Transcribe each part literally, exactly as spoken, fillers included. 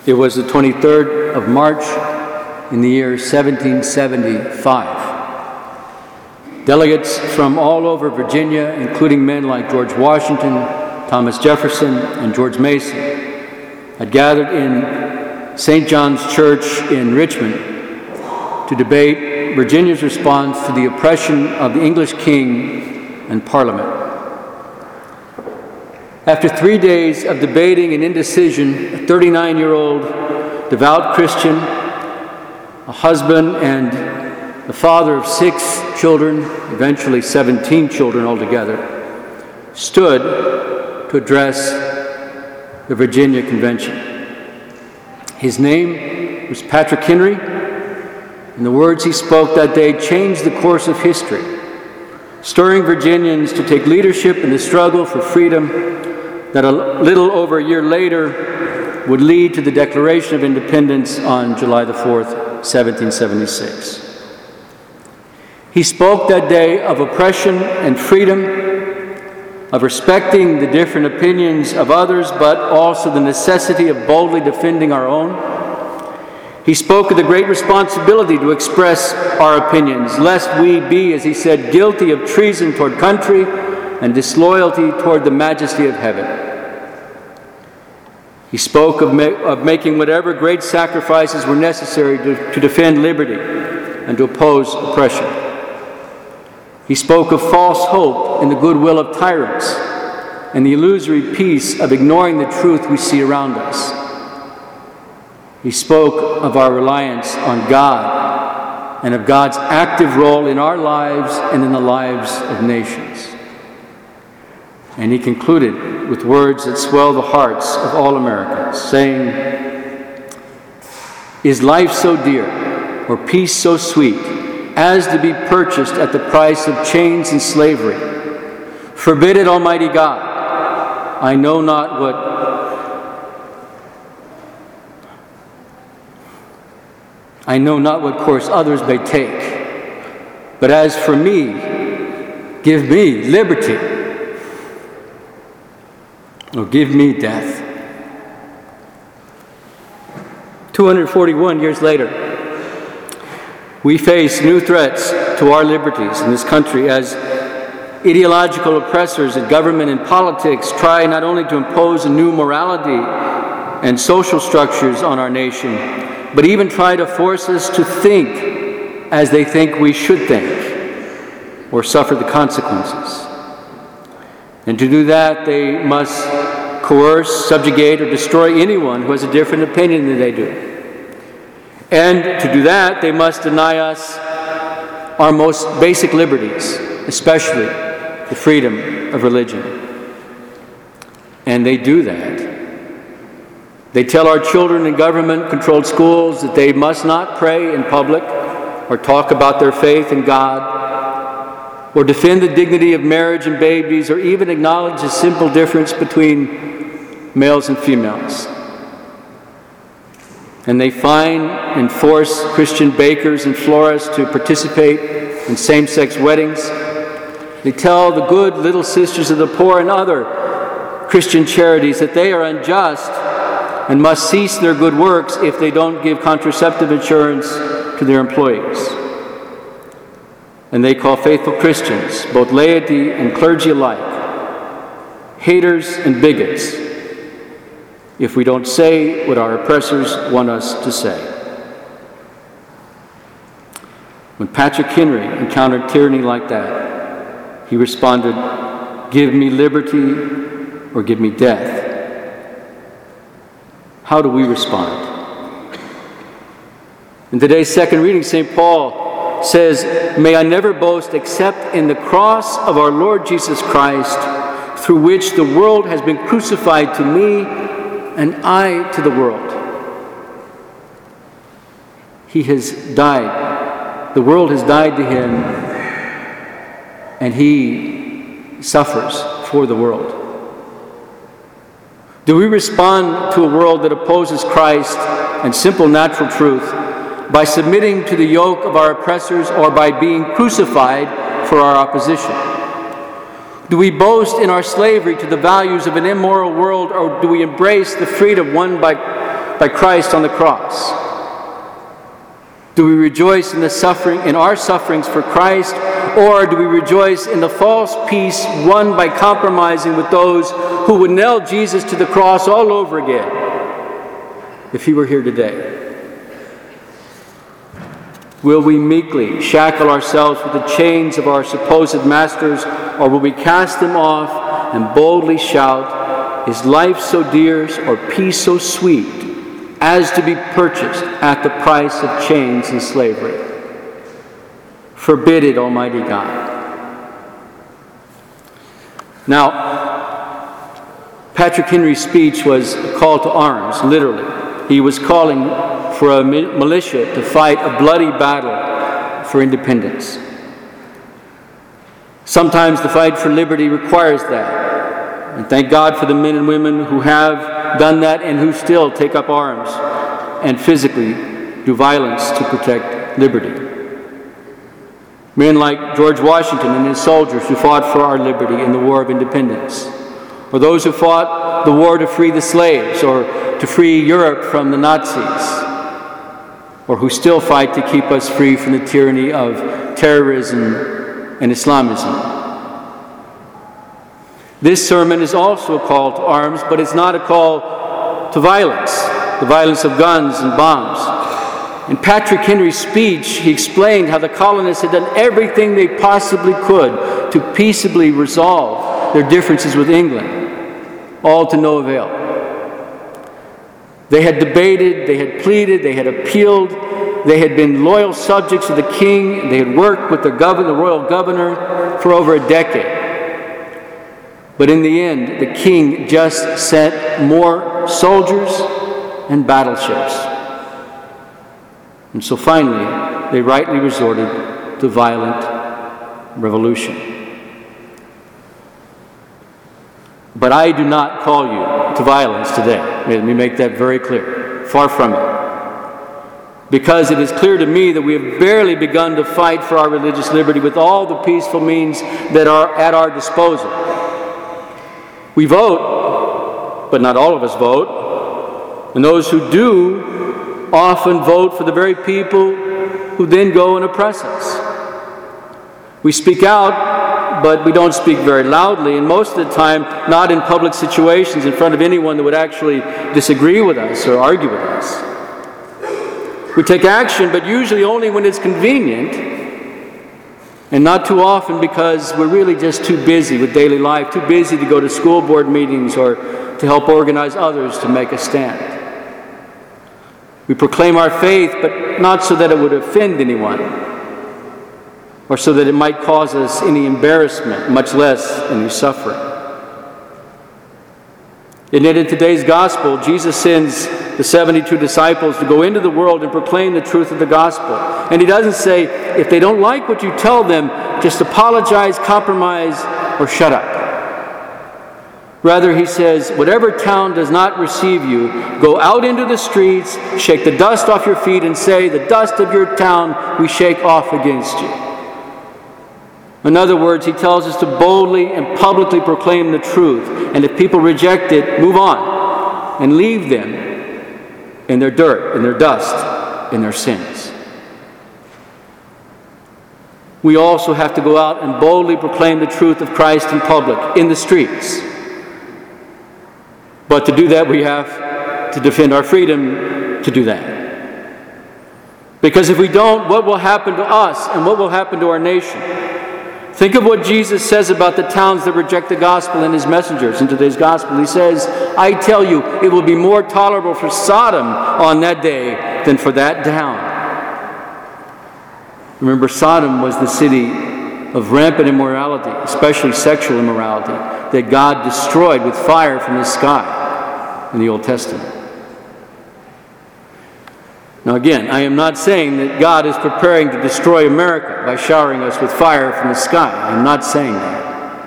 It was the twenty-third of March in the year seventeen seventy-five. Delegates from all over Virginia, including men like George Washington, Thomas Jefferson, and George Mason, had gathered in Saint John's Church in Richmond to debate Virginia's response to the oppression of the English king and Parliament. After three days of debating and indecision, a thirty-nine-year-old devout Christian, a husband and the father of six children, eventually seventeen children altogether, stood to address the Virginia Convention. His name was Patrick Henry, and the words he spoke that day changed the course of history, stirring Virginians to take leadership in the struggle for freedom that a little over a year later would lead to the Declaration of Independence on July the fourth, seventeen seventy-six. He spoke that day of oppression and freedom, of respecting the different opinions of others, but also the necessity of boldly defending our own. He spoke of the great responsibility to express our opinions, lest we be, as he said, guilty of treason toward country and disloyalty toward the majesty of heaven. He spoke of, ma- of making whatever great sacrifices were necessary to, to defend liberty and to oppose oppression. He spoke of false hope in the goodwill of tyrants and the illusory peace of ignoring the truth we see around us. He spoke of our reliance on God and of God's active role in our lives and in the lives of nations. And he concluded with words that swell the hearts of all Americans, saying, "Is life so dear, or peace so sweet, as to be purchased at the price of chains and slavery? Forbid it, Almighty God. I know not what I know not what course others may take, but as for me, give me liberty, or give me death." two hundred forty-one years later, we face new threats to our liberties in this country as ideological oppressors in government and politics try not only to impose a new morality and social structures on our nation, but even try to force us to think as they think we should think, or suffer the consequences. And to do that, they must coerce, subjugate, or destroy anyone who has a different opinion than they do. And to do that, they must deny us our most basic liberties, especially the freedom of religion. And they do that. They tell our children in government-controlled schools that they must not pray in public or talk about their faith in God or defend the dignity of marriage and babies or even acknowledge the simple difference between males and females. And they fine and force Christian bakers and florists to participate in same-sex weddings. They tell the good little sisters of the poor and other Christian charities that they are unjust and must cease their good works if they don't give contraceptive insurance to their employees. And they call faithful Christians, both laity and clergy alike, haters and bigots, if we don't say what our oppressors want us to say. When Patrick Henry encountered tyranny like that, he responded, "Give me liberty or give me death." How do we respond? In today's second reading, Saint Paul says, "May I never boast except in the cross of our Lord Jesus Christ, through which the world has been crucified to me and I to the world." He has died. The world has died to him, and he suffers for the world. Do we respond to a world that opposes Christ and simple natural truth by submitting to the yoke of our oppressors or by being crucified for our opposition? Do we boast in our slavery to the values of an immoral world, or do we embrace the freedom won by by Christ on the cross? Do we rejoice in the suffering, in our sufferings for Christ, or do we rejoice in the false peace won by compromising with those who would nail Jesus to the cross all over again if he were here today? Will we meekly shackle ourselves with the chains of our supposed masters, or will we cast them off and boldly shout, "Is life so dear, or peace so sweet, as to be purchased at the price of chains and slavery?" Forbid it, Almighty God. Now, Patrick Henry's speech was a call to arms, literally. He was calling for a militia to fight a bloody battle for independence. Sometimes the fight for liberty requires that. And thank God for the men and women who have done that and who still take up arms and physically do violence to protect liberty. Men like George Washington and his soldiers who fought for our liberty in the War of Independence, or those who fought the war to free the slaves or to free Europe from the Nazis, or who still fight to keep us free from the tyranny of terrorism and Islamism. This sermon is also a call to arms, but it's not a call to violence, the violence of guns and bombs. In Patrick Henry's speech, he explained how the colonists had done everything they possibly could to peaceably resolve their differences with England, all to no avail. They had debated, they had pleaded, they had appealed, they had been loyal subjects of the king, they had worked with the governor, the royal governor, for over a decade. But in the end, the king just sent more soldiers and battleships. And so finally, they rightly resorted to violent revolution. But I do not call you to violence today. Let me make that very clear. Far from it. Because it is clear to me that we have barely begun to fight for our religious liberty with all the peaceful means that are at our disposal. We vote, but not all of us vote. And those who do often vote for the very people who then go and oppress us. We speak out, but we don't speak very loudly, and most of the time not in public situations in front of anyone that would actually disagree with us or argue with us. We take action, but usually only when it's convenient, and not too often because we're really just too busy with daily life, too busy to go to school board meetings or to help organize others to make a stand. We proclaim our faith, but not so that it would offend anyone, or so that it might cause us any embarrassment, much less any suffering. And yet in today's gospel, Jesus sends the seventy-two disciples to go into the world and proclaim the truth of the gospel. And he doesn't say, if they don't like what you tell them, just apologize, compromise, or shut up. Rather, he says, whatever town does not receive you, go out into the streets, shake the dust off your feet, and say, the dust of your town we shake off against you. In other words, he tells us to boldly and publicly proclaim the truth. And if people reject it, move on and leave them in their dirt, in their dust, in their sins. We also have to go out and boldly proclaim the truth of Christ in public, in the streets. But to do that, we have to defend our freedom to do that. Because if we don't, what will happen to us and what will happen to our nation? Think of what Jesus says about the towns that reject the gospel and his messengers in today's gospel. He says, I tell you, it will be more tolerable for Sodom on that day than for that town. Remember, Sodom was the city of rampant immorality, especially sexual immorality, that God destroyed with fire from the sky in the Old Testament. Now again, I am not saying that God is preparing to destroy America by showering us with fire from the sky. I'm not saying that.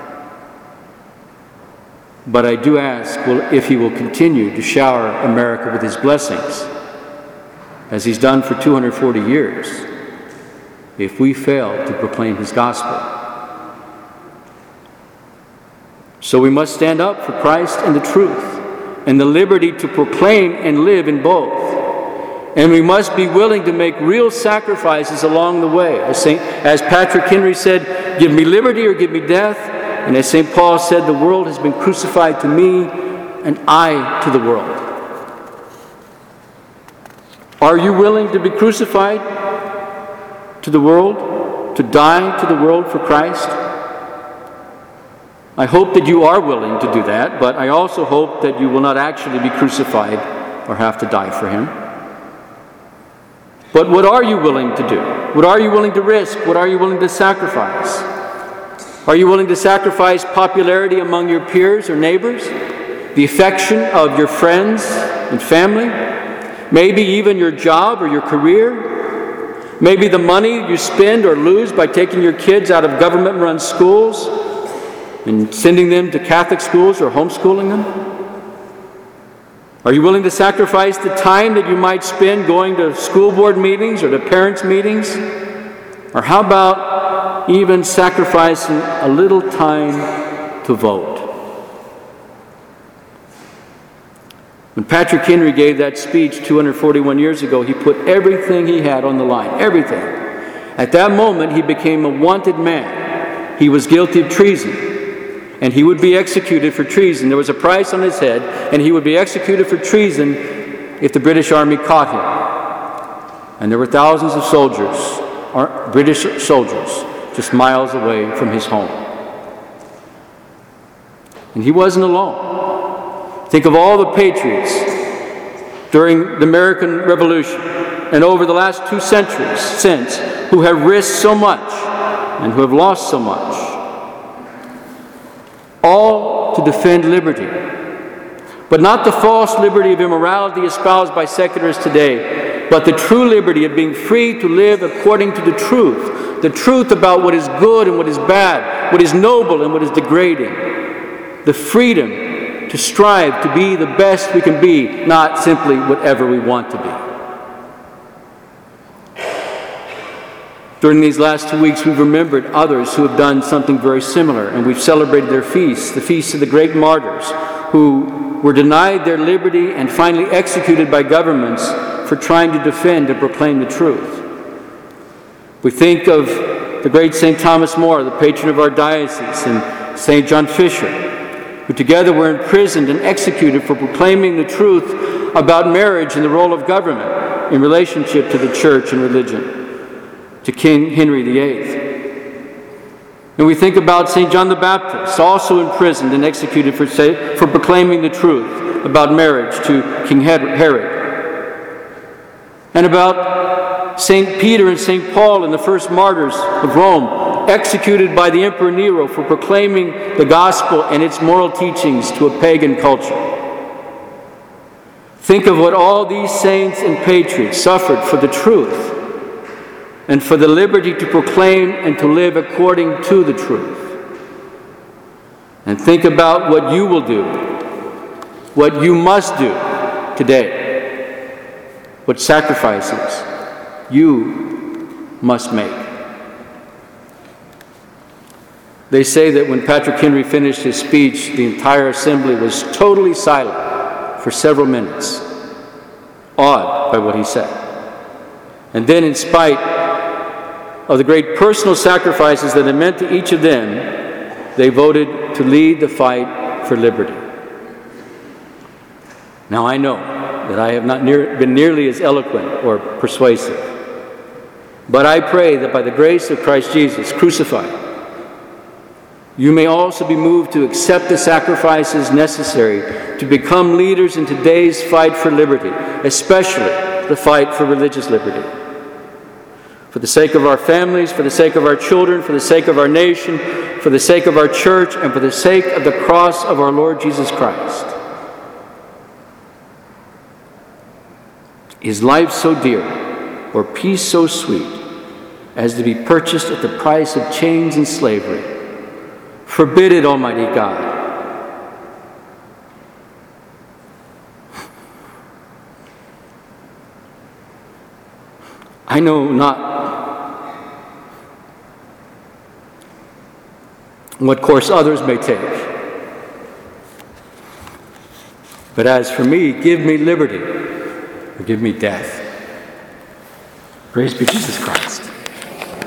But I do ask well, if he will continue to shower America with his blessings, as he's done for two hundred forty years, if we fail to proclaim his gospel. So we must stand up for Christ and the truth, and the liberty to proclaim and live in both. And we must be willing to make real sacrifices along the way. As, Saint, as Patrick Henry said, give me liberty or give me death. And as Saint Paul said, the world has been crucified to me and I to the world. Are you willing to be crucified to the world, to die to the world for Christ? I hope that you are willing to do that, but I also hope that you will not actually be crucified or have to die for Him. But what are you willing to do? What are you willing to risk? What are you willing to sacrifice? Are you willing to sacrifice popularity among your peers or neighbors? The affection of your friends and family? Maybe even your job or your career? Maybe the money you spend or lose by taking your kids out of government-run schools and sending them to Catholic schools or homeschooling them? Are you willing to sacrifice the time that you might spend going to school board meetings or to parents' meetings? Or how about even sacrificing a little time to vote? When Patrick Henry gave that speech two hundred forty-one years ago, he put everything he had on the line, everything. At that moment, he became a wanted man. He was guilty of treason. And he would be executed for treason. There was a price on his head, and he would be executed for treason if the British Army caught him. And there were thousands of soldiers, British soldiers, just miles away from his home. And he wasn't alone. Think of all the patriots during the American Revolution and over the last two centuries since who have risked so much and who have lost so much. All to defend liberty. But not the false liberty of immorality espoused by secularists today, but the true liberty of being free to live according to the truth. The truth about what is good and what is bad, what is noble and what is degrading. The freedom to strive to be the best we can be, not simply whatever we want to be. During these last two weeks, we've remembered others who have done something very similar, and we've celebrated their feasts, the feasts of the great martyrs, who were denied their liberty and finally executed by governments for trying to defend and proclaim the truth. We think of the great Saint Thomas More, the patron of our diocese, and Saint John Fisher, who together were imprisoned and executed for proclaiming the truth about marriage and the role of government in relationship to the church and religion, to King Henry the Eighth. And we think about Saint John the Baptist, also imprisoned and executed for, for proclaiming the truth about marriage to King Herod. And about Saint Peter and Saint Paul and the first martyrs of Rome, executed by the Emperor Nero for proclaiming the gospel and its moral teachings to a pagan culture. Think of what all these saints and patriots suffered for the truth and for the liberty to proclaim and to live according to the truth. And think about what you will do, what you must do today, what sacrifices you must make. They say that when Patrick Henry finished his speech, the entire assembly was totally silent for several minutes, awed by what he said. And then, in spite of the great personal sacrifices that it meant to each of them, they voted to lead the fight for liberty. Now I know that I have not near, been nearly as eloquent or persuasive, but I pray that by the grace of Christ Jesus crucified, you may also be moved to accept the sacrifices necessary to become leaders in today's fight for liberty, especially the fight for religious liberty. For the sake of our families, for the sake of our children, for the sake of our nation, for the sake of our church, and for the sake of the cross of our Lord Jesus Christ. Is life so dear, or peace so sweet, as to be purchased at the price of chains and slavery? Forbid it, Almighty God. I know not what course others may take, But as for me, give me liberty or give me death. Praise be Jesus Christ.